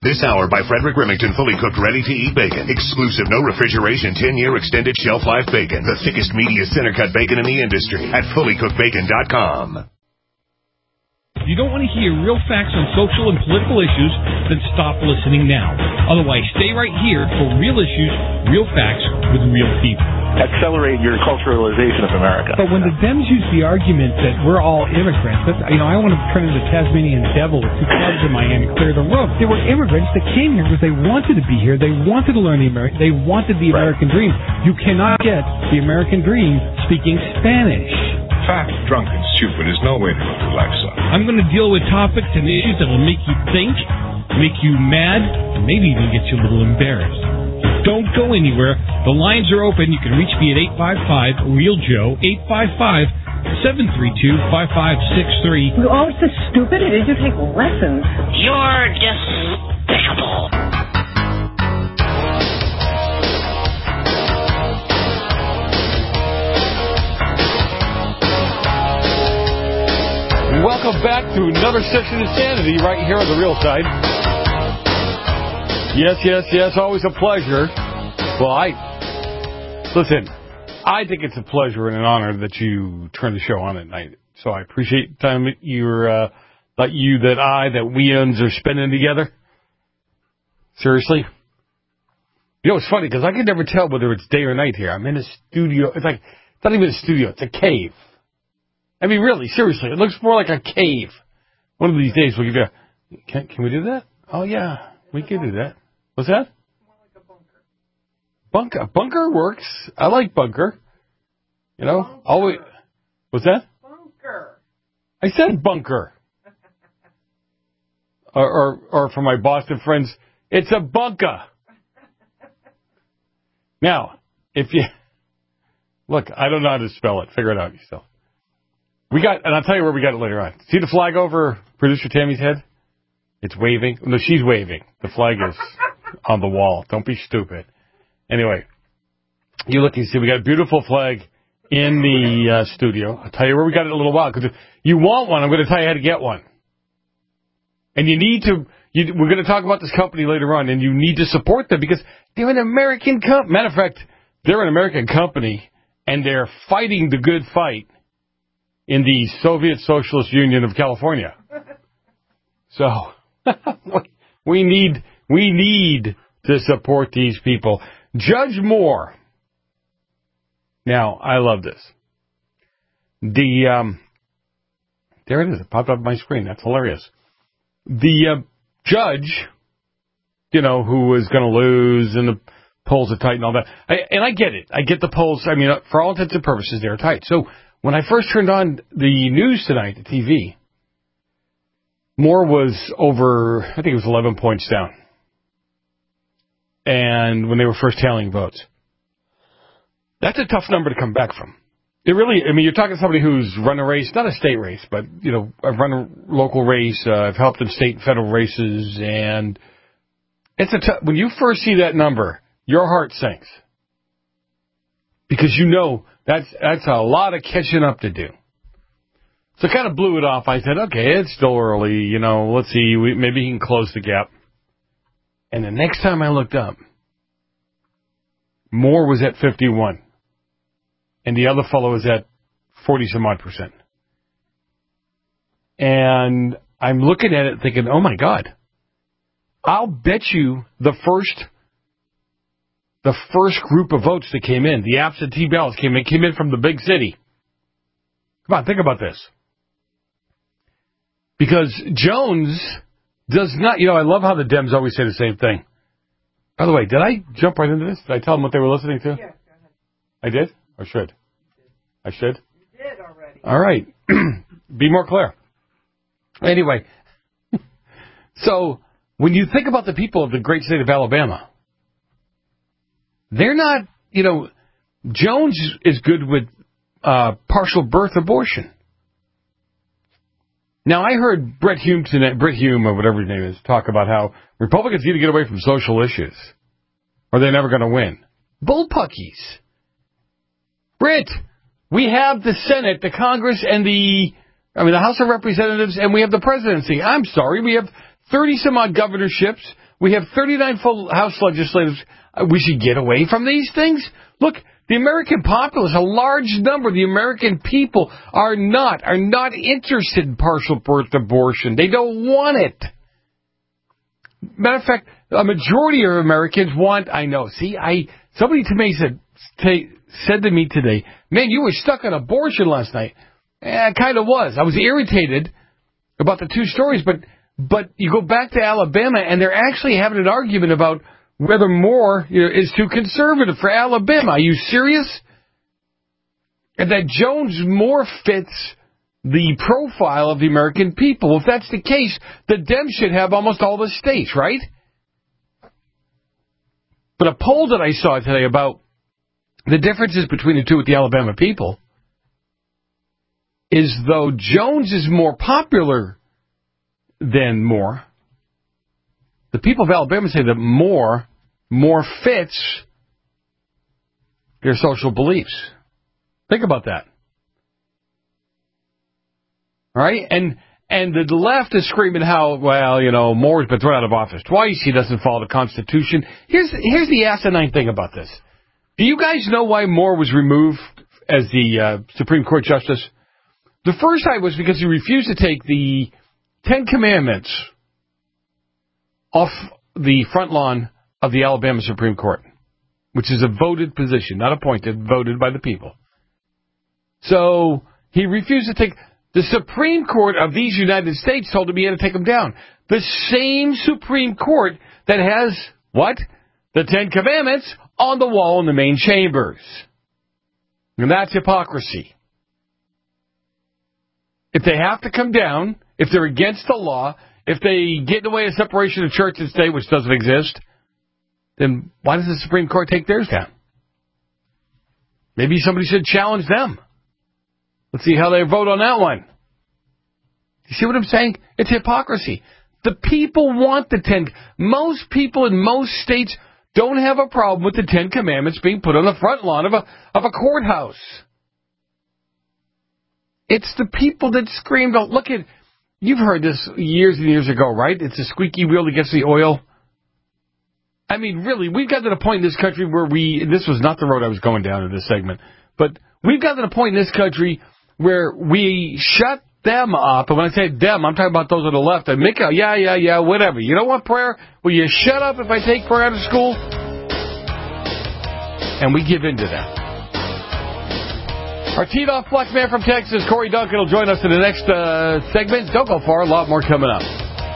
This hour by Frederick Remington, fully cooked, ready-to-eat bacon. Exclusive, no refrigeration, 10-year extended shelf life bacon. The thickest, meatiest center-cut bacon in the industry at fullycookedbacon.com. If you don't want to hear real facts on social and political issues, then stop listening now. Otherwise, stay right here for real issues, real facts with real people. Accelerate your culturalization of America. But when the Dems use the argument that we're all immigrants, that's, I want to turn into the Tasmanian devil with two clubs in my hand and clear the room. They were immigrants that came here because they wanted to be here. They wanted to learn they wanted the American dream. You cannot get the American dream speaking Spanish. Fat, drunk, and stupid is no way to live your life, son. I'm going to deal with topics and issues that will make you think, make you mad, and maybe even get you a little embarrassed. Don't go anywhere. The lines are open. You can reach me at 855-REAL-JOE, 855-732-5563. You're always so stupid. Did you take lessons? You're despicable. Welcome back to another session of Sanity right here on the Real Side. Yes, always a pleasure. Well, I think it's a pleasure and an honor that you turn the show on at night. So I appreciate the time that we are spending together. Seriously. You know, it's funny because I can never tell whether it's day or night here. I'm in a studio. It's not even a studio. It's a cave. I mean, really, seriously, it looks more like a cave. One of these days we'll give you can we do that? Oh, yeah, we can do that. What's that? More like a bunker. Bunker works. I like bunker. You know, bunker. Always. What's that? Bunker. I said bunker. or for my Boston friends, it's a bunker. Now, if you look, I don't know how to spell it. Figure it out yourself. And I'll tell you where we got it later on. See the flag over producer Tammy's head? It's waving. No, she's waving. The flag is on the wall. Don't be stupid. Anyway, you look and see we got a beautiful flag in the studio. I'll tell you where we got it in a little while. Because if you want one, I'm going to tell you how to get one. And you need to, we're going to talk about this company later on, and you need to support them because they're an American company. Matter of fact, they're an American company, and they're fighting the good fight in the Soviet Socialist Union of California. So we need to support these people. Judge Moore. Now, I love this. There it is. It popped up on my screen. That's hilarious. The judge, who was going to lose and the polls are tight and all that. And I get it. I get the polls. I mean, for all intents and purposes, they're tight. So when I first turned on the news tonight, the TV, Moore was over, I think it was 11 points down. And when they were first tallying votes. That's a tough number to come back from. It really, you're talking to somebody who's run a race, not a state race, but, I've run a local race, I've helped in state and federal races, and it's when you first see that number, your heart sinks. Because that's a lot of catching up to do. So I kind of blew it off. I said, okay, it's still early, let's see, maybe he can close the gap. And the next time I looked up, Moore was at 51. And the other fellow was at 40-some-odd%. And I'm looking at it thinking, oh, my God. I'll bet you the first group of votes that came in, the absentee ballots came in from the big city. Come on, think about this. Because Jones does not, I love how the Dems always say the same thing. By the way, did I jump right into this? Did I tell them what they were listening to? Yeah, go ahead. I did? Or should? I should? You did already. All right. Be more clear. Anyway, so when you think about the people of the great state of Alabama, they're not, Jones is good with partial birth abortion. Now, I heard Brett Hume, or whatever his name is, talk about how Republicans need to get away from social issues, or they're never going to win. Bullpuckies. Britt, we have the Senate, the Congress, and the House of Representatives, and we have the presidency. I'm sorry, we have 30-some-odd governorships. We have 39 full House legislators. We should get away from these things? Look, the American populace, a large number of the American people are not interested in partial birth abortion. They don't want it. Matter of fact, a majority of Americans want, somebody to me said to me today, man, you were stuck on abortion last night. I kind of was. I was irritated about the two stories, but you go back to Alabama, and they're actually having an argument about whether Moore is too conservative for Alabama. Are you serious? And that Jones more fits the profile of the American people. If that's the case, the Dems should have almost all the states, right? But a poll that I saw today about the differences between the two with the Alabama people is, though Jones is more popular than Moore, the people of Alabama say that Moore fits their social beliefs. Think about that. All right? And the left is screaming how, Moore's been thrown out of office twice. He doesn't follow the Constitution. Here's the asinine thing about this. Do you guys know why Moore was removed as the Supreme Court Justice? The first time was because he refused to take the Ten Commandments off the front lawn of the Alabama Supreme Court, which is a voted position, not appointed, voted by the people. So he refused to take. The Supreme Court of these United States told him he had to take them down. The same Supreme Court that has, what? The Ten Commandments on the wall in the main chambers. And that's hypocrisy. If they have to come down, if they're against the law, if they get in the way of separation of church and state, which doesn't exist, then why does the Supreme Court take theirs down? Maybe somebody should challenge them. Let's see how they vote on that one. You see what I'm saying? It's hypocrisy. The people want the most people in most states don't have a problem with the Ten Commandments being put on the front lawn of a courthouse. It's the people that scream, look at, you've heard this years and years ago, right? It's a squeaky wheel that gets the oil. I mean, really, we've got to the point in this country where this was not the road I was going down in this segment, but we've got to the point in this country where we shut them up. And when I say them, I'm talking about those on the left. And make yeah, whatever. You don't want prayer? Will you shut up if I take prayer out of school? And we give in to that. Our teed-off black man from Texas, Corey Duncan, will join us in the next segment. Don't go far. A lot more coming up.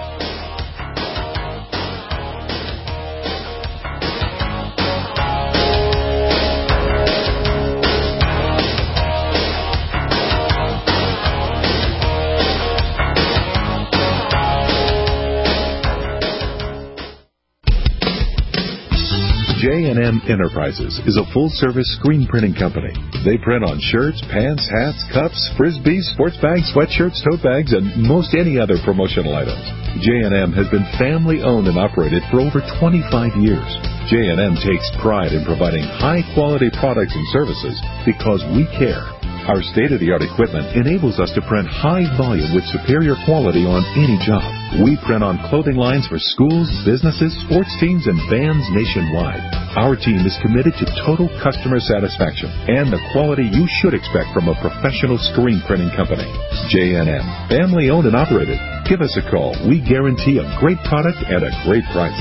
J&M Enterprises is a full-service screen printing company. They print on shirts, pants, hats, cups, frisbees, sports bags, sweatshirts, tote bags, and most any other promotional items. J&M has been family-owned and operated for over 25 years. J&M takes pride in providing high-quality products and services because we care. Our state-of-the-art equipment enables us to print high volume with superior quality on any job. We print on clothing lines for schools, businesses, sports teams, and bands nationwide. Our team is committed to total customer satisfaction and the quality you should expect from a professional screen printing company. J&M, family-owned and operated. Give us a call. We guarantee a great product at a great price.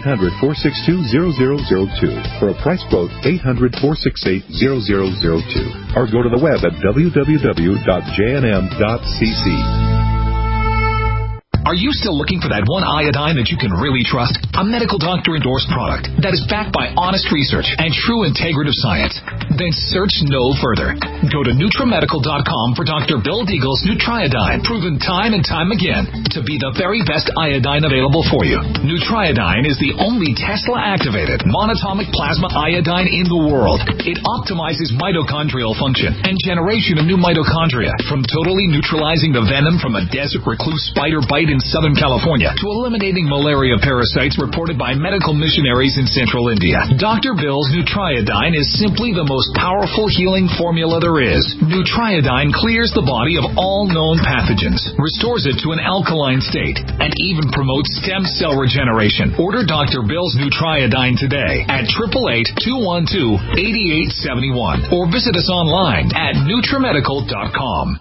800-462-0002. For a price quote, 800-468-0002. Or go to the web at www.jnm.cc. Are you still looking for that one iodine that you can really trust? A medical doctor-endorsed product that is backed by honest research and true integrative science? Then search no further. Go to NutriMedical.com for Dr. Bill Deagle's Nutriodine, proven time and time again to be the very best iodine available for you. Nutriodine is the only Tesla-activated monatomic plasma iodine in the world. It optimizes mitochondrial function and generation of new mitochondria, from totally neutralizing the venom from a desert recluse spider bite in Southern California to eliminating malaria parasites reported by medical missionaries in Central India. Dr. Bill's Nutriodine is simply the most most powerful healing formula there is. Nutriodine clears the body of all known pathogens, restores it to an alkaline state, and even promotes stem cell regeneration. Order Dr. Bill's Nutriodine today at 888-212-8871 or visit us online at NutriMedical.com.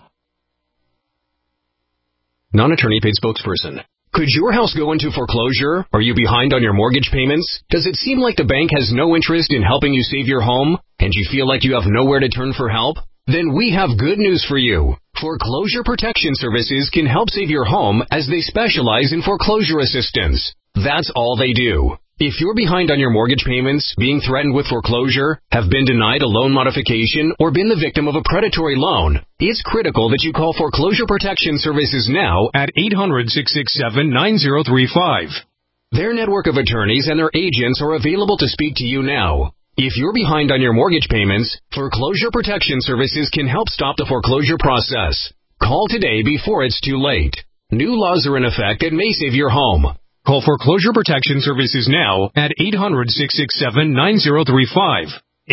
Non-attorney paid spokesperson. Could your house go into foreclosure? Are you behind on your mortgage payments? Does it seem like the bank has no interest in helping you save your home? And you feel like you have nowhere to turn for help? Then we have good news for you. Foreclosure Protection Services can help save your home as they specialize in foreclosure assistance. That's all they do. If you're behind on your mortgage payments, being threatened with foreclosure, have been denied a loan modification, or been the victim of a predatory loan, it's critical that you call Foreclosure Protection Services now at 800-667-9035. Their network of attorneys and their agents are available to speak to you now. If you're behind on your mortgage payments, Foreclosure Protection Services can help stop the foreclosure process. Call today before it's too late. New laws are in effect that may save your home. Call Foreclosure Protection Services now at 800-667-9035.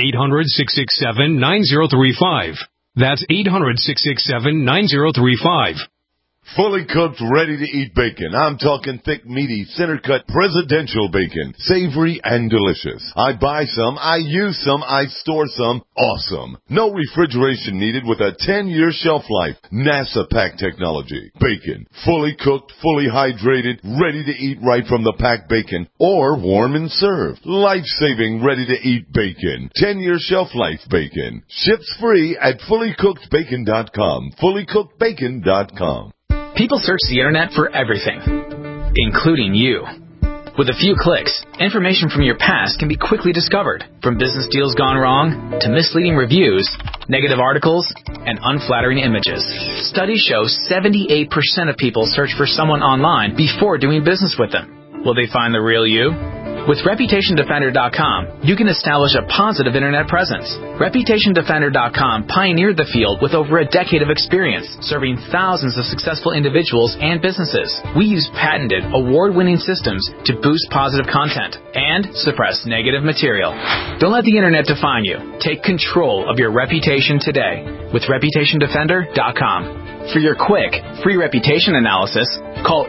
800-667-9035. That's 800-667-9035. Fully cooked, ready-to-eat bacon. I'm talking thick, meaty, center-cut presidential bacon. Savory and delicious. I buy some, I use some, I store some. Awesome. No refrigeration needed with a 10-year shelf life. NASA pack technology. Bacon. Fully cooked, fully hydrated, ready to eat right from the packed bacon. Or warm and served. Life-saving, ready-to-eat bacon. 10-year shelf life bacon. Ships free at fullycookedbacon.com. Fullycookedbacon.com. People search the internet for everything, including you. With a few clicks, information from your past can be quickly discovered, from business deals gone wrong to misleading reviews, negative articles, and unflattering images. Studies show 78% of people search for someone online before doing business with them. Will they find the real you? With ReputationDefender.com, you can establish a positive internet presence. ReputationDefender.com pioneered the field with over a decade of experience, serving thousands of successful individuals and businesses. We use patented, award-winning systems to boost positive content and suppress negative material. Don't let the internet define you. Take control of your reputation today with ReputationDefender.com. For your quick, free reputation analysis, call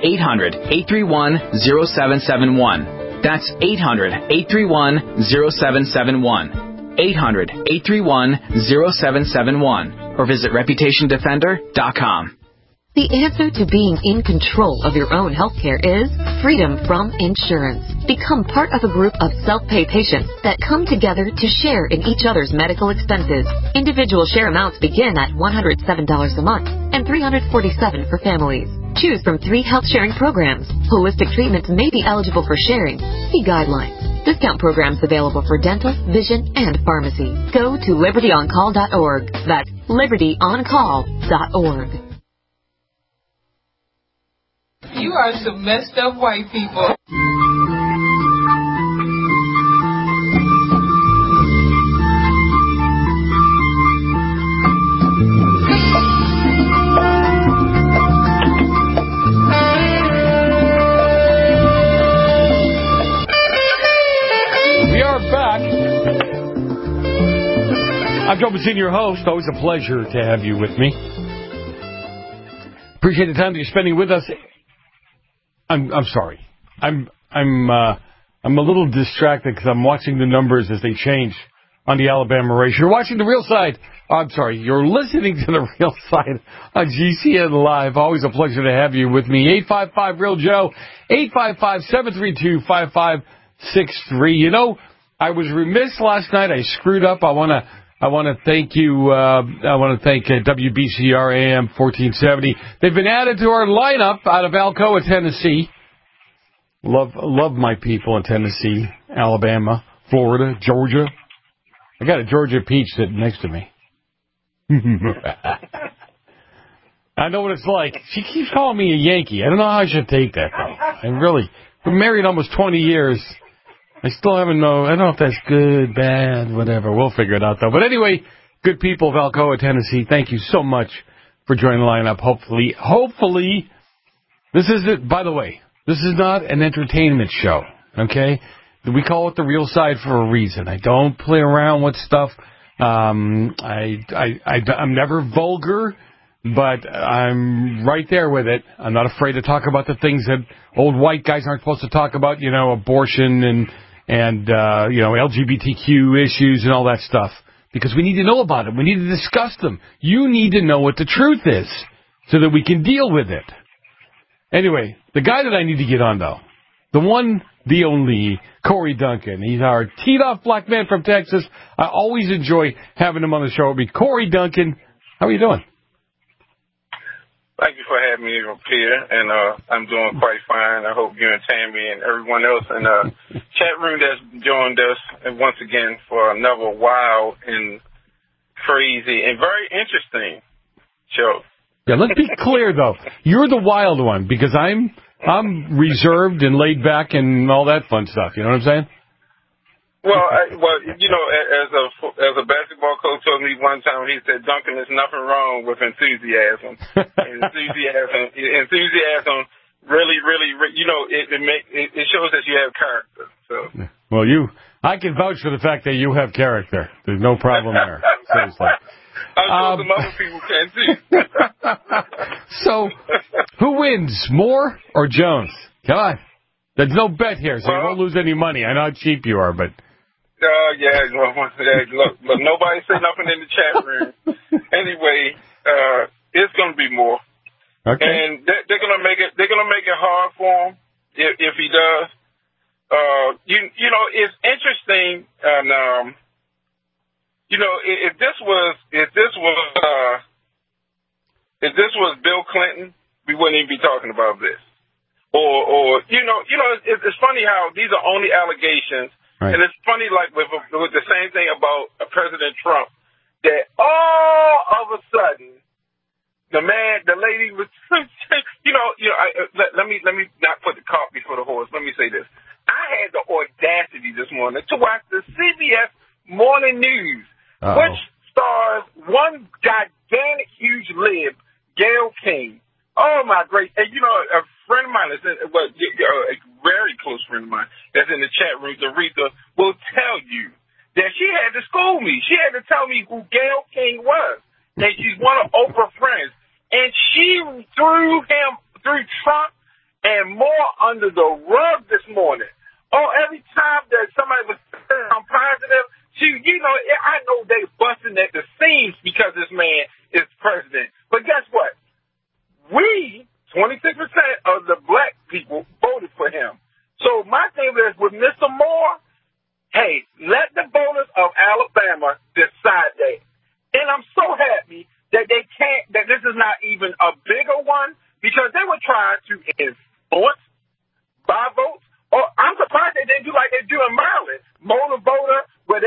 800-831-0771. That's 800-831-0771. 800-831-0771. Or visit ReputationDefender.com. The answer to being in control of your own healthcare is freedom from insurance. Become part of a group of self-pay patients that come together to share in each other's medical expenses. Individual share amounts begin at $107 a month and $347 for families. Choose from 3 health sharing programs. Holistic treatments may be eligible for sharing. See guidelines. Discount programs available for dental, vision, and pharmacy. Go to libertyoncall.org. That's libertyoncall.org. You are some messed up white people. We are back. I'm Joe Mazzini, your host. Always a pleasure to have you with me. Appreciate the time that you're spending with us. I'm sorry. I'm a little distracted because I'm watching the numbers as they change on the Alabama race. You're watching the Real Side. I'm sorry. You're listening to the Real Side on GCN Live. Always a pleasure to have you with me. 855-REAL-JOE. 855-732-5563. You know, I was remiss last night. I screwed up. I want to thank you. I want to thank WBCR AM 1470. They've been added to our lineup out of Alcoa, Tennessee. Love my people in Tennessee, Alabama, Florida, Georgia. I got a Georgia peach sitting next to me. I know what it's like. She keeps calling me a Yankee. I don't know how I should take that, though. We're married almost 20 years. I still haven't known. I don't know if that's good, bad, whatever. We'll figure it out, though. But anyway, good people of Alcoa, Tennessee, thank you so much for joining the lineup. Hopefully, this is it. By the way, this is not an entertainment show, okay? We call it the Real Side for a reason. I don't play around with stuff. I'm never vulgar, but I'm right there with it. I'm not afraid to talk about the things that old white guys aren't supposed to talk about, abortion and LGBTQ issues and all that stuff. Because we need to know about them. We need to discuss them. You need to know what the truth is so that we can deal with it. Anyway, the guy that I need to get on, though, the one, the only, Corey Duncan. He's our teed-off black man from Texas. I always enjoy having him on the show with me. Corey Duncan, how are you doing? Thank you for having me up here, and I'm doing quite fine. I hope you and Tammy and everyone else in the chat room that's joined us, and once again, for another wild and crazy and very interesting show. Yeah, let's be clear, though. You're the wild one, because I'm reserved and laid back and all that fun stuff. You know what I'm saying? Well, as a basketball coach told me one time, he said, Duncan, there's nothing wrong with enthusiasm. Enthusiasm really, it shows that you have character. So. Well, I can vouch for the fact that you have character. There's no problem there. Seriously. I'm sure some other people can too. So, who wins, Moore or Jones? Come on. There's no bet here, so you won't lose any money. I know how cheap you are, but... Look, nobody said nothing in the chat room. Anyway, it's going to be Moore. Okay. And they're going to make it hard for him if he does. It's interesting, and if this was Bill Clinton, we wouldn't even be talking about this. Or it's funny how these are only allegations, right. And it's funny like with the same thing about President Trump, that all of a sudden the lady was, let me not put the cart before the horse. Let me say this: I had the audacity this morning to watch the CBS Morning News, which stars one gigantic, huge lib, Gayle King. Oh, my great. And, a friend of mine, a very close friend of mine that's in the chat room, Aretha, will tell you that she had to school me. She had to tell me who Gayle King was. And she's one of Oprah's friends. And she threw Trump and Moore under the rug this morning. Oh, every time that somebody was saying positive, I know they busting at the seams because this man is president. But guess what? 26% of the black people voted for him. So my thing is with Mr. Moore, hey, let the voters of Alabama decide that. And I'm so happy that that this is not even a bigger one, because they were trying to influence by votes. Or I'm surprised that they do like they do in Maryland, motor voter, where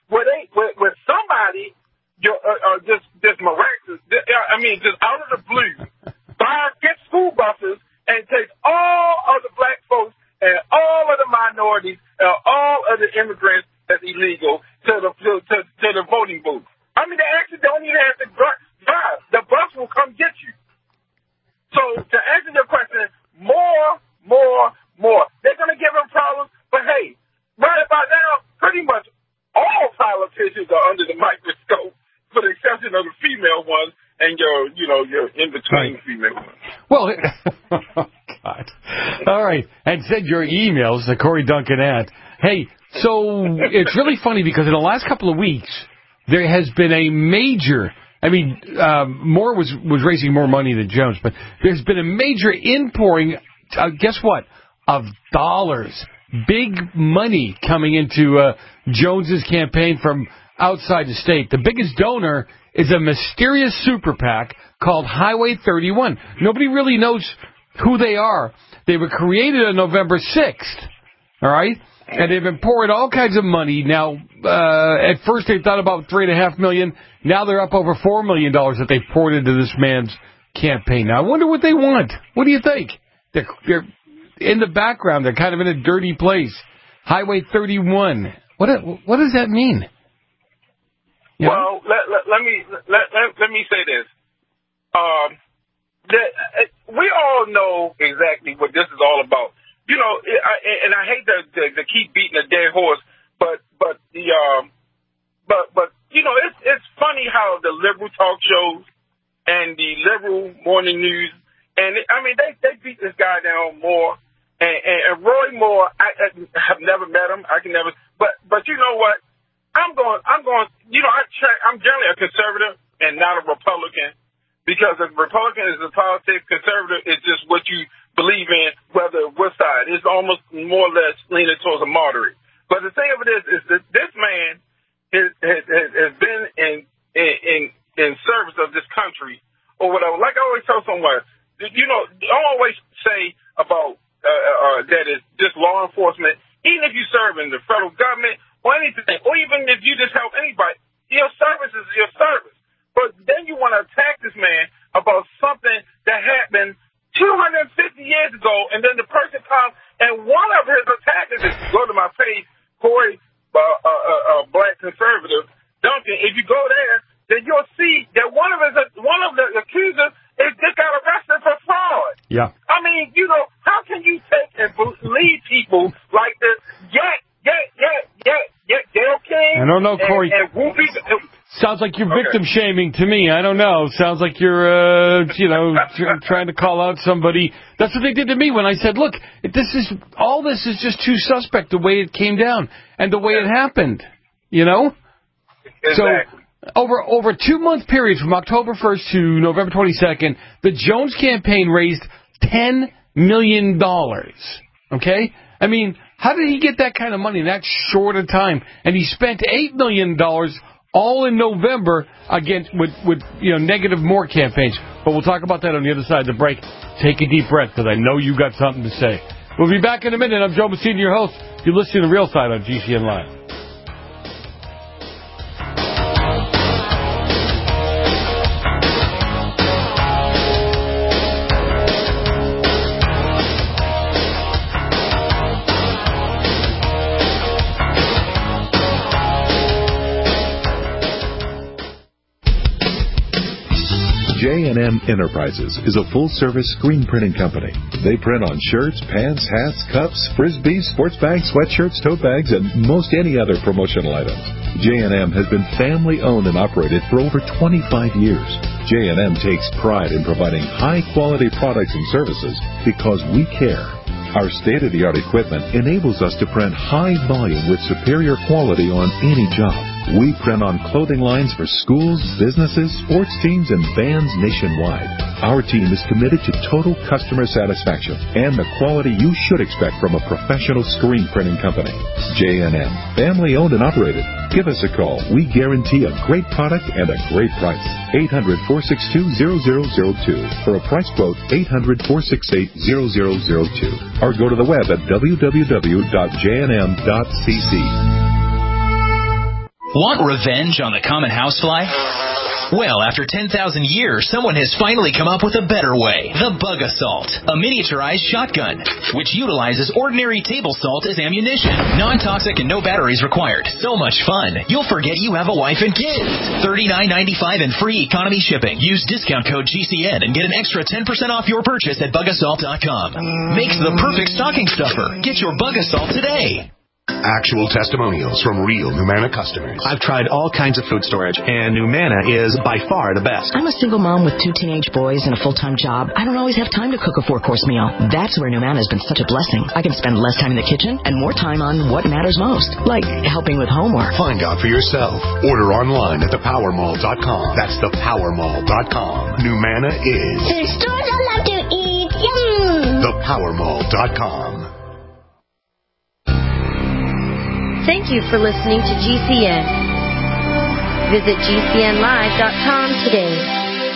somebody just miraculous. Just out of the blue, gets school buses and takes all of the black folks and all of the minorities and all of the immigrants that's illegal to the voting booth. They actually don't even have to drive. The bus will come get you. So to answer your question, more. They're going to give them problems, but hey, right about now, pretty much all politicians are under the microscope, for the exception of the female ones and your in-between female ones. Well, oh, God. All right. And send your emails to Corey Duncan at. Hey, so it's really funny because in the last couple of weeks, there has been a major, Moore was raising more money than Jones, but there's been a major inpouring, guess what, of dollars, big money coming into Jones's campaign from outside the state. The biggest donor is a mysterious super PAC called Highway 31. Nobody really knows who they are. They were created on November 6th, all right? And they've been pouring all kinds of money. Now, at first they thought about $3.5 million. Now they're up over $4 million that they've poured into this man's campaign. Now, I wonder what they want. What do you think? They're in the background. They're kind of in a dirty place. Highway 31. What does that mean? You know? Well, let me say this. We all know exactly what this is all about. And I hate to keep beating a dead horse, but it's funny how the liberal talk shows and the liberal morning news, and they beat this guy down more. And Roy Moore, I have never met him. I can never, but you know what? I'm going. I'm generally a conservative and not a Republican, because a Republican is a politics, conservative is just what you believe in, whether what side. It's almost more or less leaning towards a moderate. But the thing of it is that this man has been in service of this country or whatever. Like I always tell someone, I always say about that is just law enforcement. Even if you serve in the federal government or anything, or even if you just help anybody, your service is your service. But then you want to attack this man about something that happened 250 years ago, and then the person comes, and one of his attackers, if you go to my page, Corey, Black Conservative, Duncan, if you go there, then you'll see that one of the accusers just got arrested for fraud. Yeah. How can you take and lead people like this? Gayle King. I don't know, Corey. And Whoopi. Sounds like you're victim shaming to me. I don't know. Sounds like you're, trying to call out somebody. That's what they did to me when I said, look, this is just too suspect the way it came down and the way it happened. Exactly. So over a 2-month period from October 1st to November 22nd, the Jones campaign raised $10 million. Okay? How did he get that kind of money in that short a time? And he spent $8 million all in November against with negative more campaigns. But we'll talk about that on the other side of the break. Take a deep breath, because I know you got something to say. We'll be back in a minute. I'm Joe Messina, your host. You're listening to Real Side on GCN Live. J&M Enterprises is a full-service screen printing company. They print on shirts, pants, hats, cups, frisbees, sports bags, sweatshirts, tote bags, and most any other promotional items. J&M has been family-owned and operated for over 25 years. J&M takes pride in providing high-quality products and services because we care. Our state-of-the-art equipment enables us to print high volume with superior quality on any job. We print on clothing lines for schools, businesses, sports teams, and bands nationwide. Our team is committed to total customer satisfaction and the quality you should expect from a professional screen printing company. J&M, family-owned and operated. Give us a call. We guarantee a great product and a great price. 800-462-0002. For a price quote, 800-468-0002. Or go to the web at www.jnm.cc. Want revenge on the common housefly? Well, after 10,000 years, someone has finally come up with a better way. The Bug Assault, a miniaturized shotgun, which utilizes ordinary table salt as ammunition. Non-toxic and no batteries required. So much fun, you'll forget you have a wife and kids. $39.95 and free economy shipping. Use discount code GCN and get an extra 10% off your purchase at bugassault.com. Makes the perfect stocking stuffer. Get your Bug Assault today. Actual testimonials from real Numanna customers. I've tried all kinds of food storage, and Numanna is by far the best. I'm a single mom with 2 teenage boys and a full-time job. I don't always have time to cook a 4-course meal. That's where Numanna has been such a blessing. I can spend less time in the kitchen and more time on what matters most, like helping with homework. Find out for yourself. Order online at thepowermall.com. That's thepowermall.com. Numanna is the stores I love to eat. Yum! Thepowermall.com. Thank you for listening to GCN. Visit GCNlive.com today.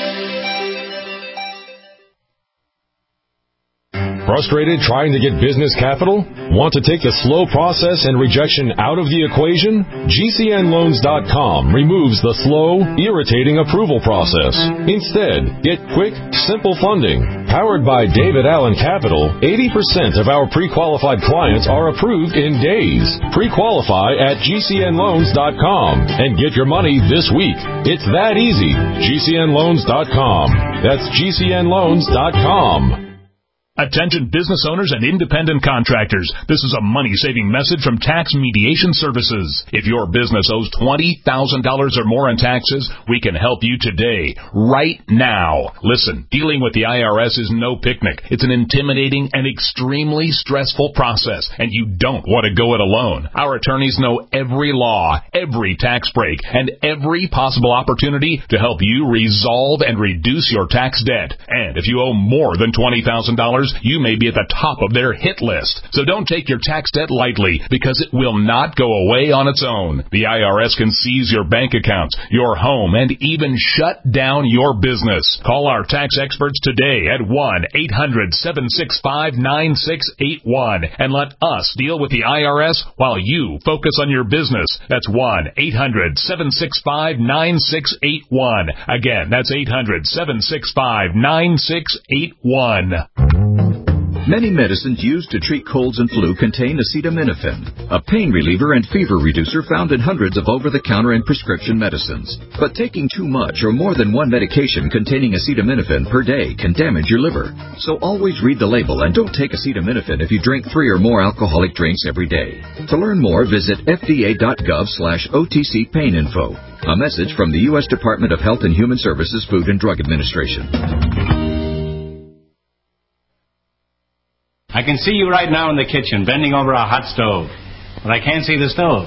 Frustrated trying to get business capital? Want to take the slow process and rejection out of the equation? GCNloans.com removes the slow, irritating approval process. Instead, get quick, simple funding. Powered by David Allen Capital, 80% of our pre-qualified clients are approved in days. Pre-qualify at GCNloans.com and get your money this week. It's that easy. GCNloans.com. That's GCNloans.com. Attention business owners and independent contractors. This is a money-saving message from Tax Mediation Services. If your business owes $20,000 or more in taxes, we can help you today, right now. Listen, dealing with the IRS is no picnic. It's an intimidating and extremely stressful process, and you don't want to go it alone. Our attorneys know every law, every tax break, and every possible opportunity to help you resolve and reduce your tax debt. And if you owe more than $20,000, you may be at the top of their hit list. So don't take your tax debt lightly, because it will not go away on its own. The IRS can seize your bank accounts, your home, and even shut down your business. Call our tax experts today at 1-800-765-9681 and let us deal with the IRS while you focus on your business. That's 1-800-765-9681. Again, that's 800-765-9681. Many medicines used to treat colds and flu contain acetaminophen, a pain reliever and fever reducer found in hundreds of over-the-counter and prescription medicines. But taking too much or more than one medication containing acetaminophen per day can damage your liver. So always read the label and don't take acetaminophen if you drink 3 or more alcoholic drinks every day. To learn more, visit fda.gov/OTC pain info. A message from the U.S. Department of Health and Human Services Food and Drug Administration. I can see you right now in the kitchen, bending over a hot stove. But I can't see the stove.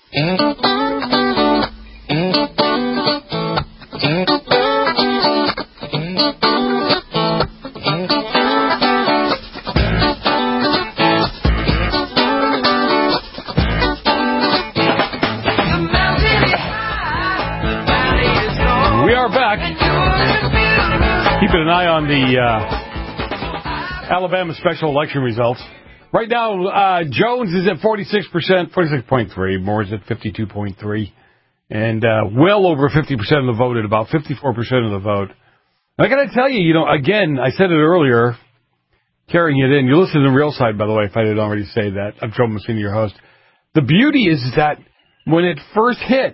We are back. Keeping an eye on the Alabama special election results. Right now, Jones is at 46%, 46.3. Moore's at 52.3. And well over 50% of the vote, at about 54% of the vote. And I got to tell you, again, I said it earlier, carrying it in. You listen to the Real Side, by the way, if I didn't already say that. I'm Joe Messina, your host. The beauty is that when it first hit,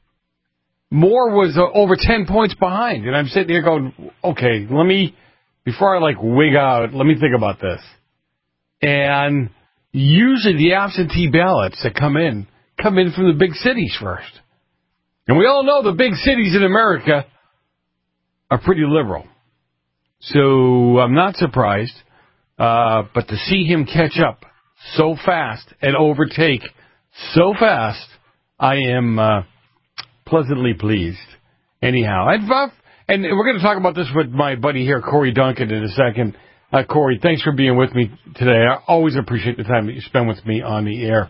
Moore was over 10 points behind. And I'm sitting here going, okay, before I wig out, let me think about this. And usually the absentee ballots that come in from the big cities first. And we all know the big cities in America are pretty liberal. So I'm not surprised. But to see him catch up so fast and overtake so fast, I am pleasantly pleased. Anyhow, and we're going to talk about this with my buddy here, Corey Duncan, in a second. Corey, thanks for being with me today. I always appreciate the time that you spend with me on the air.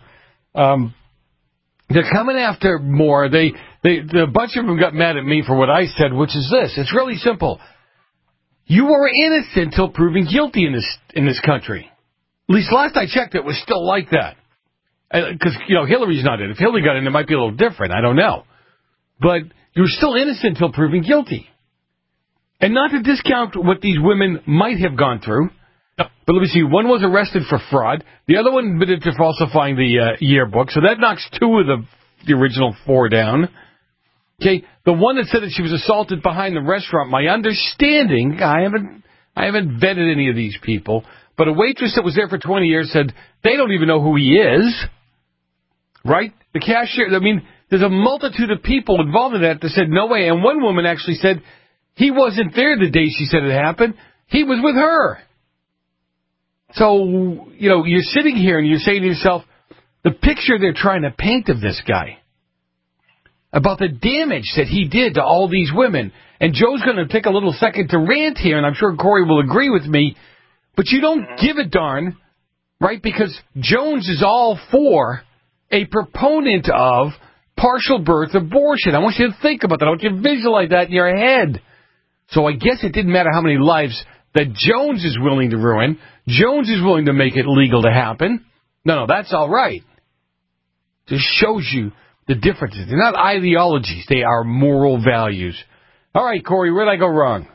They're coming after Moore. A bunch of them got mad at me for what I said, which is this. It's really simple. You were innocent till proven guilty in this country. At least last I checked, it was still like that. Because, Hillary's not in. If Hillary got in, it might be a little different. I don't know. But you were still innocent till proven guilty. And not to discount what these women might have gone through, but let me see. One was arrested for fraud. The other one admitted to falsifying the yearbook, so that knocks 2 of the original 4 down. Okay, the one that said that she was assaulted behind the restaurant, my understanding, I haven't vetted any of these people, but a waitress that was there for 20 years said they don't even know who he is, right? The cashier, there's a multitude of people involved in that said no way, and one woman actually said he wasn't there the day she said it happened. He was with her. So, you're sitting here and you're saying to yourself, the picture they're trying to paint of this guy, about the damage that he did to all these women. And Joe's going to take a little second to rant here, and I'm sure Corey will agree with me, but you don't give a darn, right? Because Jones is all for a proponent of partial birth abortion. I want you to think about that. I want you to visualize that in your head. So I guess it didn't matter how many lives that Jones is willing to ruin. Jones is willing to make it legal to happen. No, that's all right. Just shows you the differences. They're not ideologies. They are moral values. All right, Corey, where did I go wrong?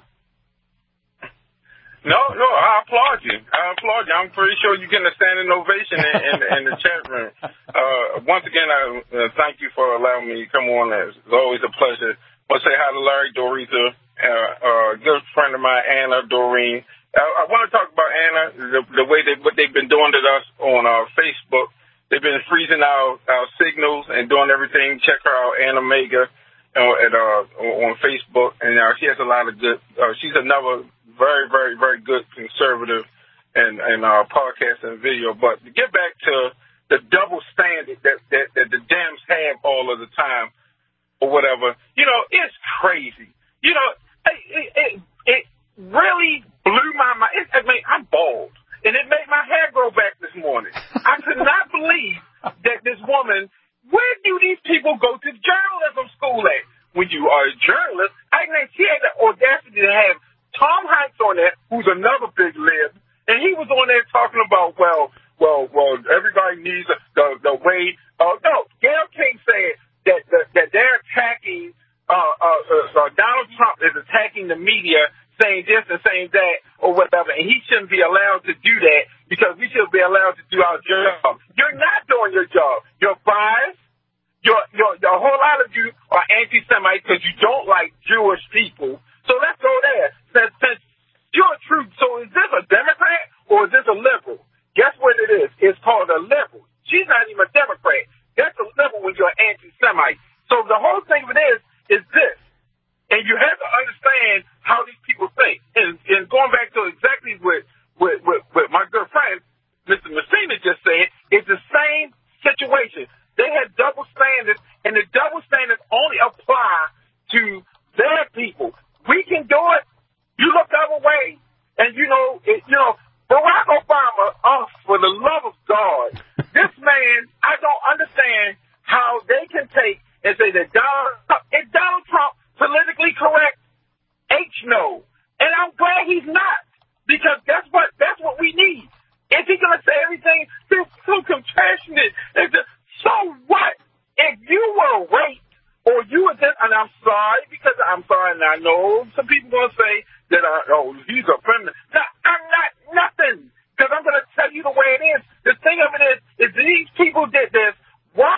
No, I applaud you. I'm pretty sure you're getting a standing ovation in the chat room. Once again, I thank you for allowing me to come on. It's always a pleasure. I want to say hi to Larry, Dorita, good friend of mine, Anna Doreen. I want to talk about Anna, the way what they've been doing to us on Facebook. They've been freezing our signals and doing everything. Check her out, Anna Mega, on Facebook. And she has a lot of good, she's another very, very, very good conservative and podcast and video. But to get back to the double standard that the Dems have all of the time or whatever, it's crazy. It really blew my mind. I'm bald, and it made my hair grow back this morning. I could not believe that this woman, where do these people go to journalism school at? When you are a journalist, she had the audacity to have Tom Hanks on there, who's another big lib, and he was on there talking about, well, everybody needs the way. No, Gayle King said that they're attacking, Donald Trump is attacking the media, saying this and saying that or whatever, and he shouldn't be allowed to do that because we should be allowed to do our job. You're not doing your job. You're biased. A whole lot of you are anti-Semites because you don't like Jewish people. So let's go there. Since you're true, so is this a Democrat or is this a liberal? Guess what it is? It's called a liberal. She's not even a Democrat. That's a liberal when you're an anti-Semite. So the whole thing of it is this. And you have to understand how these people think. And going back to exactly what my good friend, Mr. Messina, just said, it's the same situation. They had double standards, and the double standards only apply to their people. We can do it. You look the other way, and Barack Obama, for the love of God, this man, I don't understand how they can take and say that Donald Trump politically correct? No. And I'm glad he's not, because guess what? That's what we need. Is he going to say everything that's so compassionate? So what? If you were raped or you were just, and I'm sorry, and I know some people going to say that, he's a feminist. No, I'm not nothing, because I'm going to tell you the way it is. The thing of it is these people did this. Why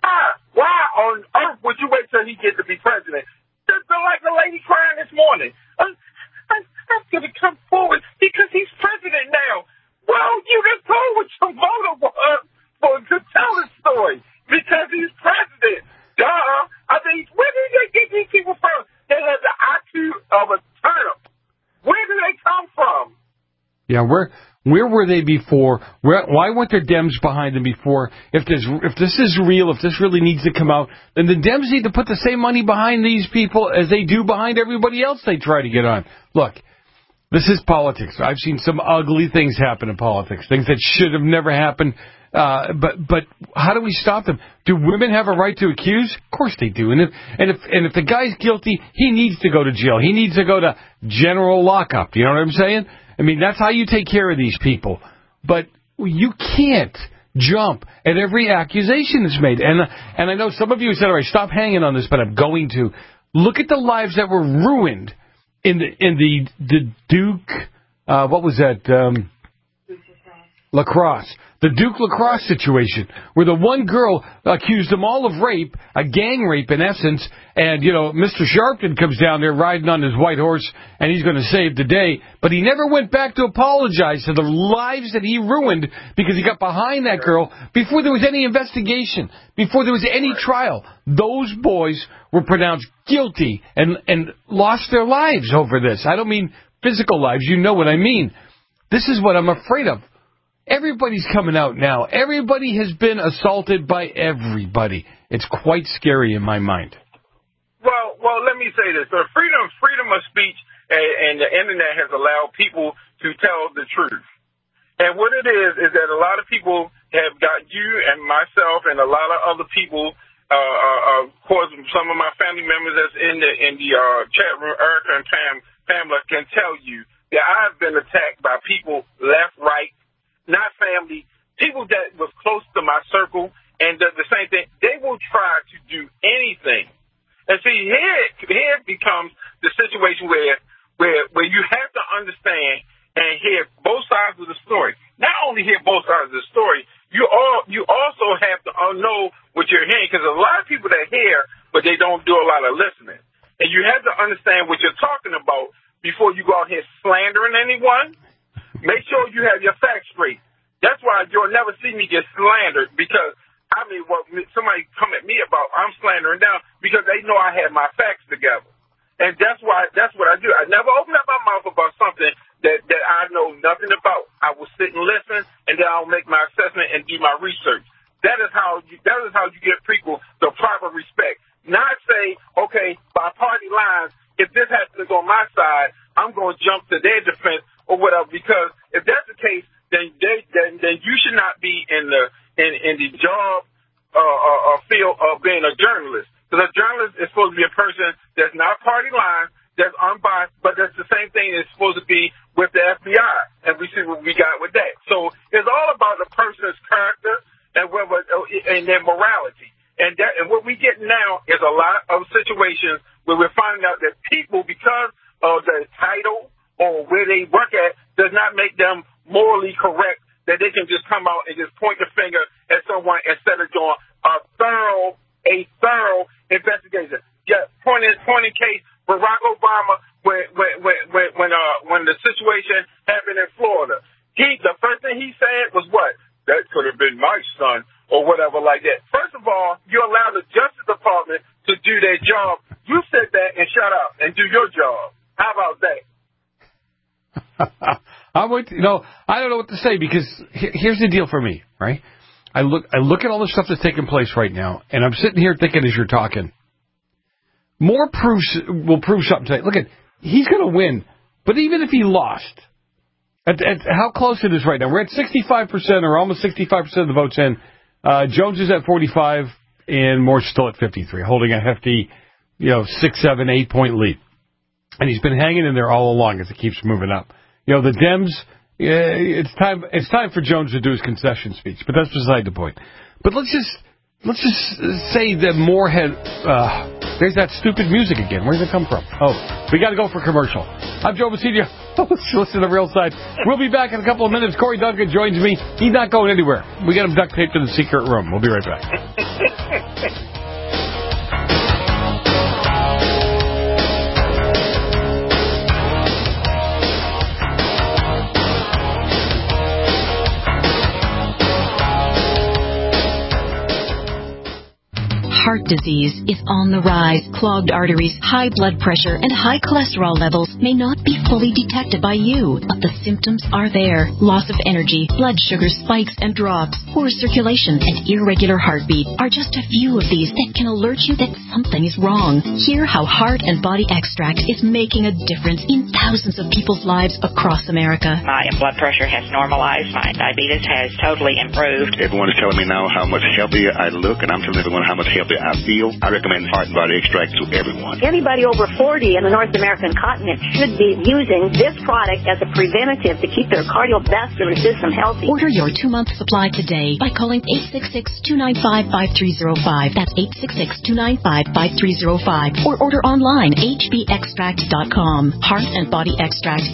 on earth would you wait till he gets to be president? Just like the lady crying this morning. I'm going to come forward because he's president now. Well, you just told what your motive was to tell the story. Because he's president. Duh. I mean, where did they get these people from? They have the IQ of a turnip. Where do they come from? Yeah, where were they before? Why weren't there Dems behind them before? If this is real, if this really needs to come out, then the Dems need to put the same money behind these people as they do behind everybody else they try to get on. Look, this is politics. I've seen some ugly things happen in politics, things that should have never happened. But how do we stop them? Do women have a right to accuse? Of course they do. And if the guy's guilty, he needs to go to jail. He needs to go to general lockup. Do you know what I'm saying? I mean, that's how you take care of these people. But you can't jump at every accusation that's made. And I know some of you said, all right, stop hanging on this, but I'm going to. Look at the lives that were ruined in the Duke, what was that? Lacrosse. The Duke Lacrosse situation, where the one girl accused them all of rape, a gang rape in essence, and, Mr. Sharpton comes down there riding on his white horse, and he's going to save the day, but he never went back to apologize for the lives that he ruined because he got behind that girl before there was any investigation, before there was any trial. Those boys were pronounced guilty and lost their lives over this. I don't mean physical lives. You know what I mean. This is what I'm afraid of. Everybody's coming out now. Everybody has been assaulted by everybody. It's quite scary in my mind. Well, let me say this. Freedom of speech and the internet has allowed people to tell the truth. And what it is that a lot of people have got you and myself and a lot of other people, of course, some of my family members that's in the chat room, Erica and Pamela, can tell you that I've been attacked by people left, right, not family, people that was close to my circle, and the same thing. They will try to do anything. And see, here becomes the situation where you have to understand and hear both sides of the story. Not only hear both sides of the story, you also have to know what you're hearing, because a lot of people that hear, but they don't do a lot of listening. And you have to understand what you're talking about before you go out here slandering anyone. Make sure you have your facts straight. That's why you'll never see me get slandered because, I mean, what somebody come at me about, I'm slandering down because they know I have my facts together. And that's what I do. I never open up my mouth about something that I know nothing about. I will sit and listen, and then I'll make my assessment and do my research. That is how you give people the proper respect. Not say, okay, by party lines, if this happens on my side, I'm going to jump to their defense or whatever. Because if that's the case, then you should not be in the job field of being a journalist. Because a journalist is supposed to be a person that's not party line, that's unbiased, but that's the same thing it's supposed to be with the FBI. And we see what we got with that. So it's all about the person's character and their morality. And what we get now is a lot of situations where we're finding out that people, because of their title or where they work at, does not make them morally correct, that they can just come out and just point the finger at someone instead of doing a thorough investigation. Yeah, point in case Barack Obama when the situation happened in Florida. The first thing he said was what? That could have been my son or whatever like that. First of all, you allow the Justice Department to do their job. You sit there and shut up and do your job. How about that? I don't know what to say because here's the deal for me, right? I look at all the stuff that's taking place right now, and I'm sitting here thinking as you're talking, more proofs will prove something today. Look he's going to win, but even if he lost, at how close it is right now, we're at 65% or almost 65% of the votes in. Jones is at 45, and Moore's still at 53, holding a hefty, 6, 7, 8 point lead. And he's been hanging in there all along as it keeps moving up. The Dems, it's time for Jones to do his concession speech, but that's beside the point. But let's just say that Moore had, there's that stupid music again. Where does it come from? Oh, we got to go for commercial. I'm Joe Basilio. Listen to the Real Side. We'll be back in a couple of minutes. Corey Duncan joins me. He's not going anywhere. We got him duct taped in the secret room. We'll be right back. Heart disease is on the rise. Clogged arteries, high blood pressure, and high cholesterol levels may not be fully detected by you, but the symptoms are there. Loss of energy, blood sugar spikes and drops, poor circulation, and irregular heartbeat are just a few of these that can alert you that something is wrong. Hear how Heart and Body Extract is making a difference in thousands of people's lives across America. My blood pressure has normalized. My diabetes has totally improved. Everyone is telling me now how much healthier I look, and I'm telling everyone how much healthier I feel. I recommend Heart and Body Extract to everyone. Anybody over 40 in the North American continent should be using this product as a preventative to keep their cardiovascular system healthy. Order your 2-month supply today by calling 866-295-5305. That's 866-295-5305. Or order online, hbextract.com. Heart and Body Extract,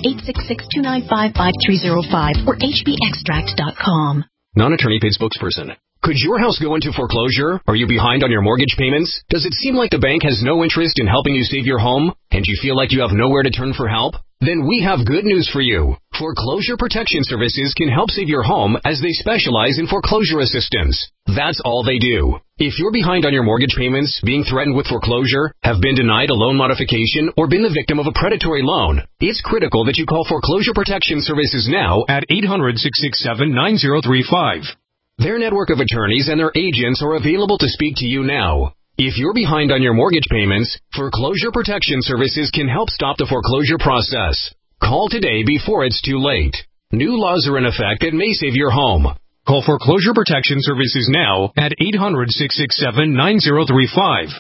866-295-5305 or hbextract.com. Non-attorney paid spokesperson. Could your house go into foreclosure? Are you behind on your mortgage payments? Does it seem like the bank has no interest in helping you save your home? And you feel like you have nowhere to turn for help? Then we have good news for you. Foreclosure Protection Services can help save your home as they specialize in foreclosure assistance. That's all they do. If you're behind on your mortgage payments, being threatened with foreclosure, have been denied a loan modification, or been the victim of a predatory loan, it's critical that you call Foreclosure Protection Services now at 800-667-9035. Their network of attorneys and their agents are available to speak to you now. If you're behind on your mortgage payments, Foreclosure Protection Services can help stop the foreclosure process. Call today before it's too late. New laws are in effect that may save your home. Call Foreclosure Protection Services now at 800-667-9035.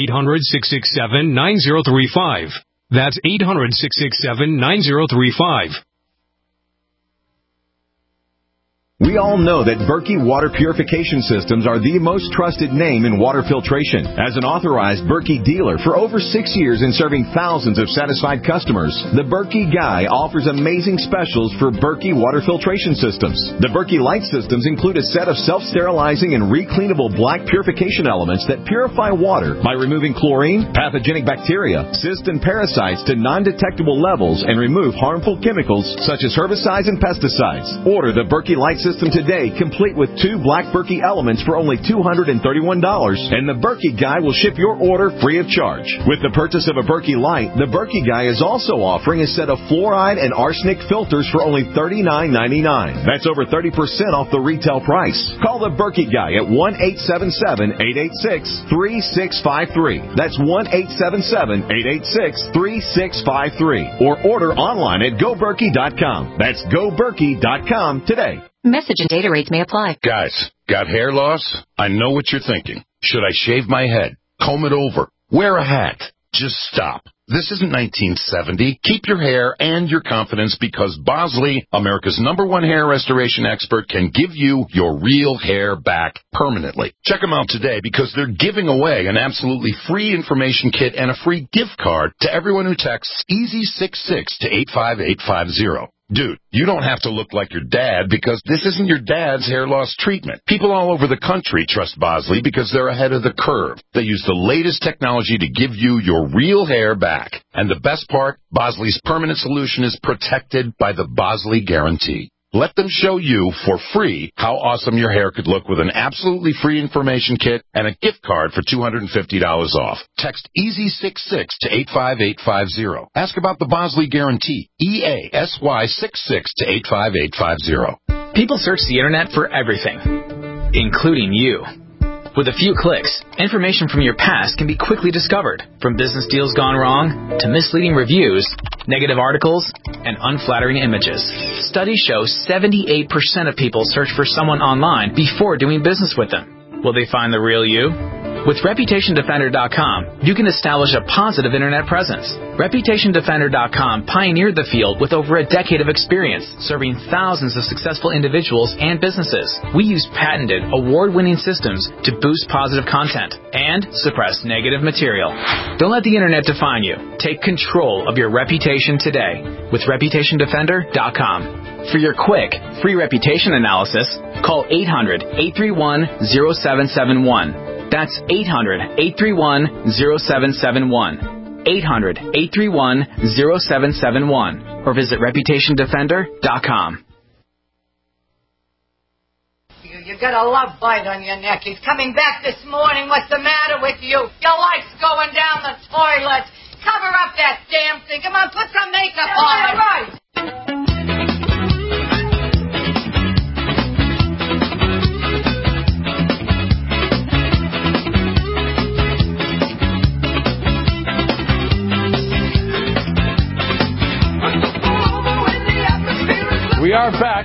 800-667-9035. That's 800-667-9035. We all know that Berkey Water Purification Systems are the most trusted name in water filtration. As an authorized Berkey dealer for over 6 years and serving thousands of satisfied customers, the Berkey Guy offers amazing specials for Berkey water filtration systems. The Berkey Light systems include a set of self-sterilizing and recleanable black purification elements that purify water by removing chlorine, pathogenic bacteria, cysts, and parasites to non-detectable levels and remove harmful chemicals such as herbicides and pesticides. Order the Berkey Light system today, complete with 2 black Berkey elements for only $231, and the Berkey Guy will ship your order free of charge. With the purchase of a Berkey Light, the Berkey Guy is also offering a set of fluoride and arsenic filters for only $39.99. That's over 30% off the retail price. Call the Berkey Guy at 1-877-886-3653. That's 1-877-886-3653. Or order online at GoBerkey.com. That's GoBerkey.com today. Message and data rates may apply. Guys, got hair loss? I know what you're thinking. Should I shave my head? Comb it over? Wear a hat? Just stop. This isn't 1970. Keep your hair and your confidence because Bosley, America's #1 hair restoration expert, can give you your real hair back permanently. Check them out today because they're giving away an absolutely free information kit and a free gift card to everyone who texts EASY66 to 85850. Dude, you don't have to look like your dad because this isn't your dad's hair loss treatment. People all over the country trust Bosley because they're ahead of the curve. They use the latest technology to give you your real hair back. And the best part, Bosley's permanent solution is protected by the Bosley Guarantee. Let them show you for free how awesome your hair could look with an absolutely free information kit and a gift card for $250 off. Text EASY66 to 85850. Ask about the Bosley Guarantee. EASY66 to 85850. People search the internet for everything, including you. With a few clicks, information from your past can be quickly discovered, from business deals gone wrong to misleading reviews, negative articles, and unflattering images. Studies show 78% of people search for someone online before doing business with them. Will they find the real you? With ReputationDefender.com, you can establish a positive internet presence. ReputationDefender.com pioneered the field with over a decade of experience, serving thousands of successful individuals and businesses. We use patented, award-winning systems to boost positive content and suppress negative material. Don't let the internet define you. Take control of your reputation today with ReputationDefender.com. For your quick, free reputation analysis, call 800-831-0771. That's 800-831-0771. 800-831-0771. Or visit ReputationDefender.com. You got a love bite on your neck. He's coming back this morning. What's the matter with you? Your life's going down the toilet. Cover up that damn thing. Come on, put some makeup on. All right. We are back.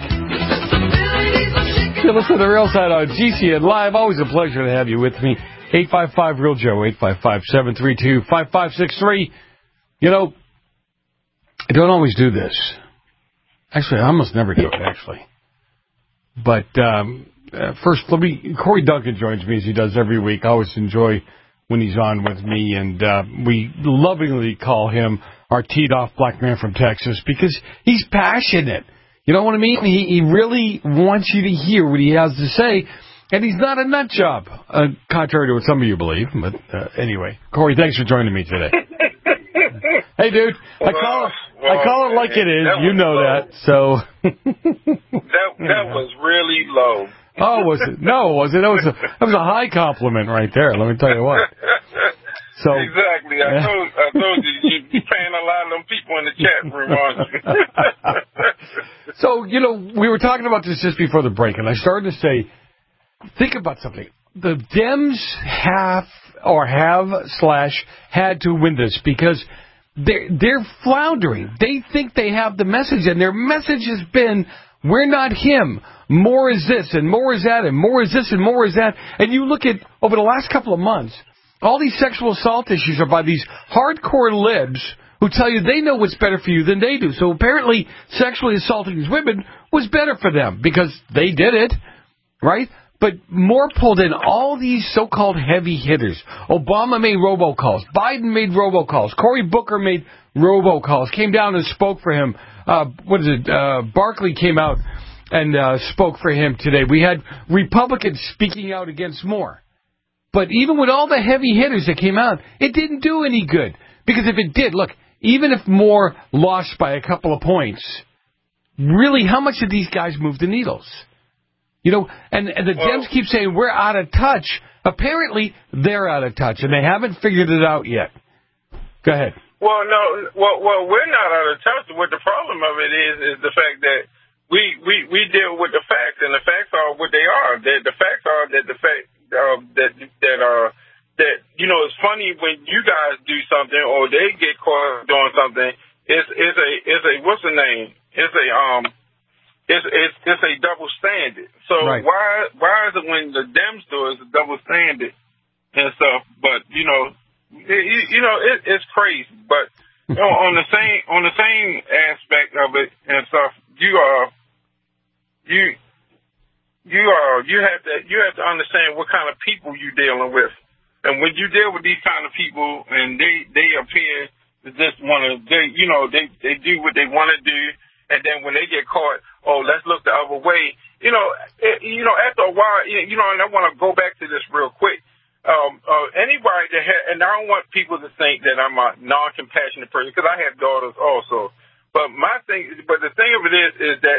You listen to The Real Side on GCN Live. Always a pleasure to have you with me. 855-REAL-JOE, 855-732-5563. You know, I don't always do this. Actually, I almost never do it, actually. But first, Corey Duncan joins me as he does every week. I always enjoy when he's on with me, and we lovingly call him our teed-off black man from Texas because he's passionate. You know what I mean? He really wants you to hear what he has to say, and he's not a nut job, contrary to what some of you believe. But anyway, Corey, thanks for joining me today. Hey, dude, I call it like it is. You know that. So that was really low. Oh, was it? No, was it? That was a high compliment right there. Let me tell you what. So, exactly. I told you paying a lot of them people in the chat room, aren't you? So, you know, we were talking about this just before the break, and I started to say, think about something. The Dems had to win this because they're floundering. They think they have the message, and their message has been, we're not him. More is this, and more is that, and more is this, and more is that. And you look at, over the last couple of months, all these sexual assault issues are by these hardcore libs who tell you they know what's better for you than they do. So apparently sexually assaulting these women was better for them because they did it, right? But Moore pulled in all these so-called heavy hitters. Obama made robocalls. Biden made robocalls. Cory Booker made robocalls, came down and spoke for him. Barkley came out and spoke for him today. We had Republicans speaking out against Moore. But even with all the heavy hitters that came out, it didn't do any good. Because if it did, look, even if Moore lost by a couple of points, really, how much did these guys move the needles? You know, and the Dems keep saying we're out of touch. Apparently, they're out of touch, and they haven't figured it out yet. Go ahead. Well, no, we're not out of touch. What the problem of it is the fact that we deal with the facts, and the facts are what they are. The facts are that that you know, it's funny when you guys do something or they get caught doing something. It's a what's the name? It's a double standard. So right. why is it when the Dems do it, it's a double standard and stuff? But it's crazy. But on the same aspect of it and stuff, you have to understand what kind of people you're dealing with. And when you deal with these kind of people and they appear to just want to, they do what they want to do. And then when they get caught, let's look the other way. After a while, and I want to go back to this real quick. Anybody that and I don't want people to think that I'm a non-compassionate person because I have daughters also. But the thing of it is that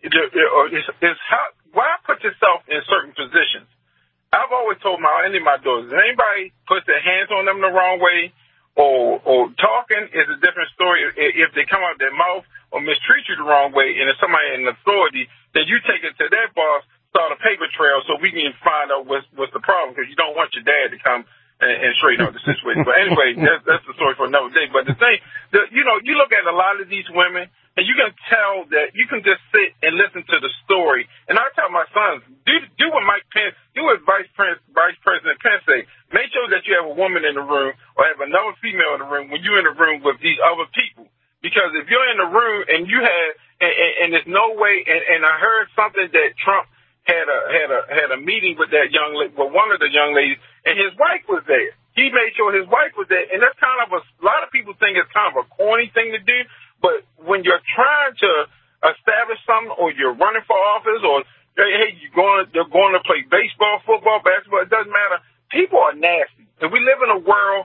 why put yourself in certain positions? I've always told any of my daughters, if anybody puts their hands on them the wrong way or talking is a different story. If they come out their mouth or mistreat you the wrong way and it's somebody in authority, then you take it to their boss, start a paper trail so we can find out what's the problem because you don't want your dad to come and straighten out the situation. But anyway, that's the story for another day. But the thing, you look at a lot of these women, and you can tell that you can just sit and listen to the story. And I tell my sons, do what Mike Pence, do what Vice President Pence say. Make sure that you have a woman in the room or have another female in the room when you're in the room with these other people. Because if you're in the room and you have, and there's no way, and I heard something that Trump had a meeting with that young lady, with one of the young ladies, and his wife was there. He made sure his wife was there, and that's kind of a lot of people think it's kind of a corny thing to do, but when you're trying to establish something, or you're running for office, or hey, you're going to play baseball, football, basketball, it doesn't matter. People are nasty, and we live in a world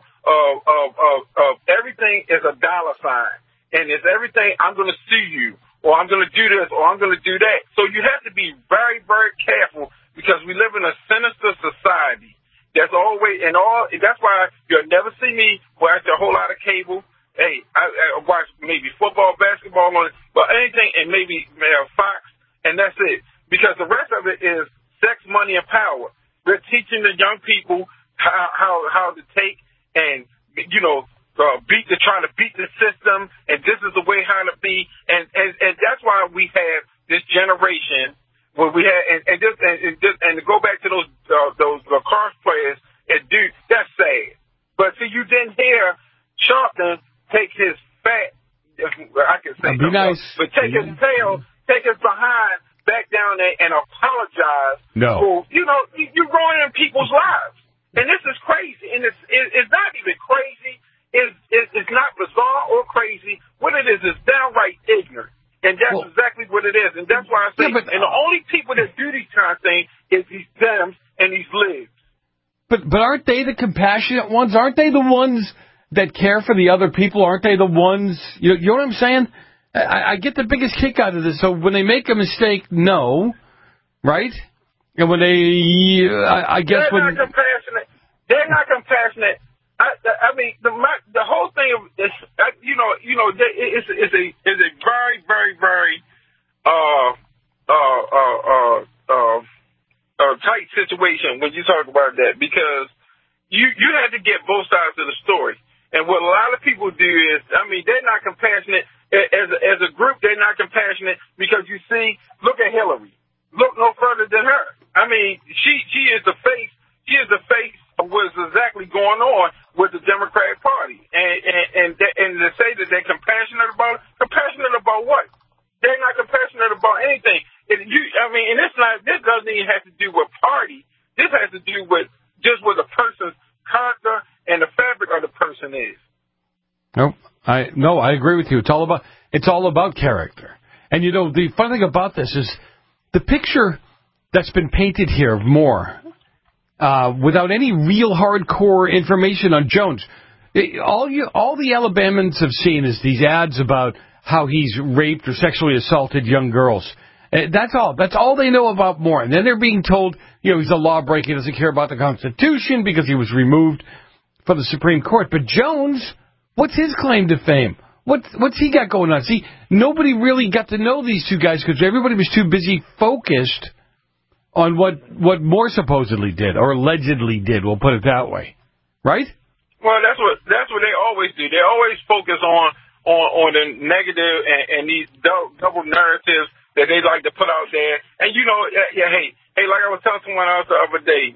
of everything is a dollar sign, and it's everything. I'm going to sue you, or I'm going to do this, or I'm going to do that. So you have to be very, very careful because we live in a sinister society. That's that's why you'll never see me watch a whole lot of cable. Hey, I watch maybe football, basketball, but anything, and maybe Fox, and that's it. Because the rest of it is sex, money, and power. We're teaching the young people how to take and trying to beat the system, and this is the way how to be, and that's why we have this generation where we have and to go back to those lacrosse players and that's sad. But see, you didn't hear Sharpton take his fat, I can say, but take his tail, take his behind back down there and apologize. No, for, you're ruining people's lives, and this is crazy, and it's not even crazy. It's not bizarre or crazy. What it is downright ignorant. And that's exactly what it is. And that's why I say, and the only people that do these kind of things is these Dems and these libs. But aren't they the compassionate ones? Aren't they the ones that care for the other people? Aren't they the ones, you know what I'm saying? I get the biggest kick out of this. So when they make a mistake, no, right? And when I guess they're not compassionate. They're not compassionate. I mean, the whole thing of this, is a very, very, very tight situation when you talk about that, because you have to get both sides of the story. And what a lot of people do is, they're not compassionate as a group. They're not compassionate because you see, look at Hillary. Look no further than her. I mean, she is the face. She is the face of what's exactly going on. with the Democratic Party. And to say that they're compassionate about what? They're not compassionate about anything. And this doesn't even have to do with party. This has to do with just what a person's character and the fabric of the person is. I agree with you. It's all about character. And the fun thing about this is the picture that's been painted here more without any real hardcore information on Jones. All the Alabamans have seen is these ads about how he's raped or sexually assaulted young girls. That's all. That's all they know about Moore. And then they're being told, he's a lawbreaker, he doesn't care about the Constitution because he was removed from the Supreme Court. But Jones, what's his claim to fame? What's he got going on? See, nobody really got to know these two guys because everybody was too busy focused on what Moore supposedly did or allegedly did. We'll put it that way, right? Well, that's what they always do. They always focus on the negative and these double narratives that they like to put out there. And hey, like I was telling someone else the other day,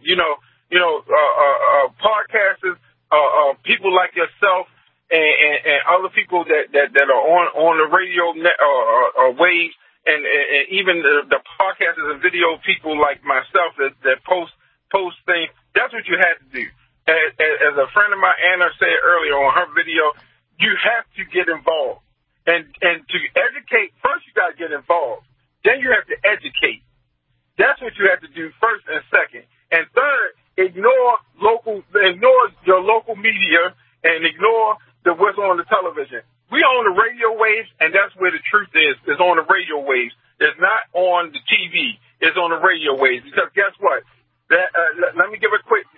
podcasters, people like yourself. And other people that are on the radio waves, and even the podcasters and video people like myself that post things. That's what you have to do. As a friend of mine, Anna, said earlier on her video, you have to get involved. And to educate, first you got to get involved. Then you have to educate. That's what you have to do first and second. And third, ignore your local media and ignore what's on the television. We on the radio waves, and that's where the truth is on the radio waves. It's not on the TV. It's on the radio waves. Because guess what? Let me give a quick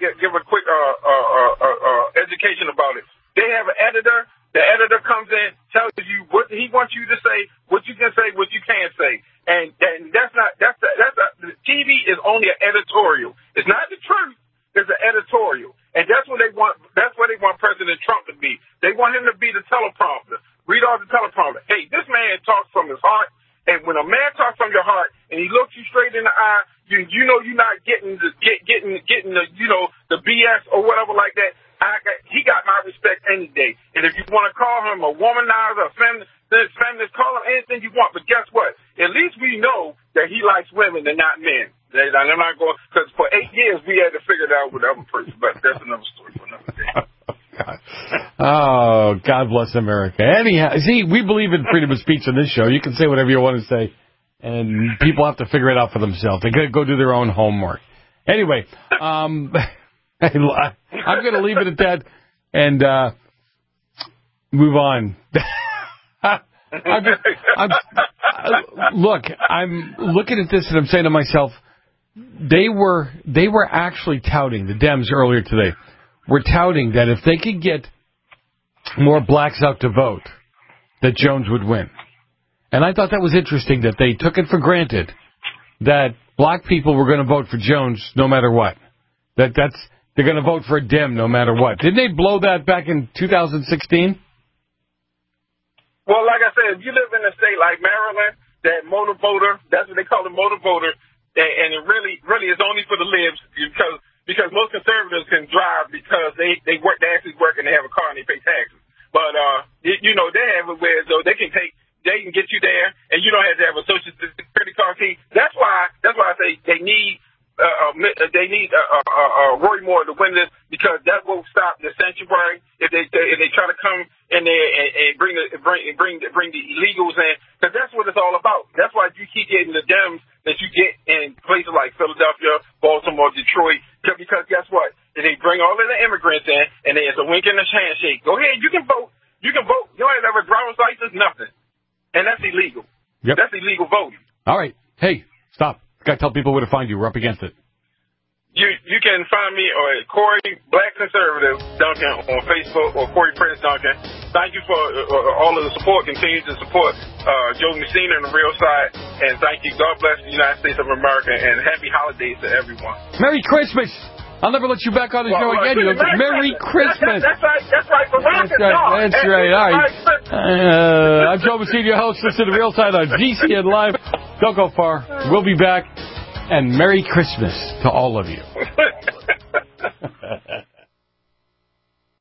education about it. They have an editor. The editor comes in, tells you what he wants you to say, what you can say, what you can't say, and that's the TV is only an editorial. It's not the truth. It's an editorial. And that's what they want. That's what they want President Trump to be. They want him to be the teleprompter. Read off the teleprompter. Hey, this man talks from his heart. And when a man talks from your heart and he looks you straight in the eye, you know you're not getting the BS or whatever like that. He got my respect any day. And if you want to call him a womanizer, a feminist, call him anything you want. But guess what? At least we know that he likes women and not men. I'm not going, because for 8 years we had to figure it out with other person, but that's another story for another day. God bless America. Anyhow, see, we believe in freedom of speech on this show. You can say whatever you want to say, and people have to figure it out for themselves. They got to go do their own homework. Anyway, I'm going to leave it at that and move on. Look, I'm looking at this and I'm saying to myself, they were actually touting, the Dems earlier today, were touting that if they could get more blacks out to vote, that Jones would win. And I thought that was interesting that they took it for granted that black people were going to vote for Jones no matter what. They're going to vote for a Dem no matter what. Didn't they blow that back in 2016? Well, like I said, if you live in a state like Maryland, that motor voter, that's what they call the motor voter, and it really is only for the libs because most conservatives can drive because they actually work and they have a car and they pay taxes. But they have it where so they can get you there and you don't have to have a social security card key. That's why I say they need Roy Moore to win this because that will stop the sanctuary if they try to come in there and bring the illegals in, because that's what it's all about. That's why you keep getting the Dems that you get in places like Philadelphia, Baltimore, Detroit, because guess what? They bring all of the immigrants in and it's a wink and a handshake. Go ahead, you can vote. You don't have a driver's license, nothing, and that's illegal. Yep. That's illegal voting. All right, hey, stop. Got to tell people where to find you. We're up against it. You can find me at Corey Black Conservative Duncan on Facebook or Corey Prince Duncan. Thank you for all of the support. Continue to support Joe Messina and the Real Side. And thank you. God bless the United States of America and happy holidays to everyone. Merry Christmas. I'll never let you back on the show again. Merry Christmas. That's right. That's right. All right. I'm Joe Messina, your host. Listen to The Real Side on GCN Live. Don't go far. We'll be back. And Merry Christmas to all of you.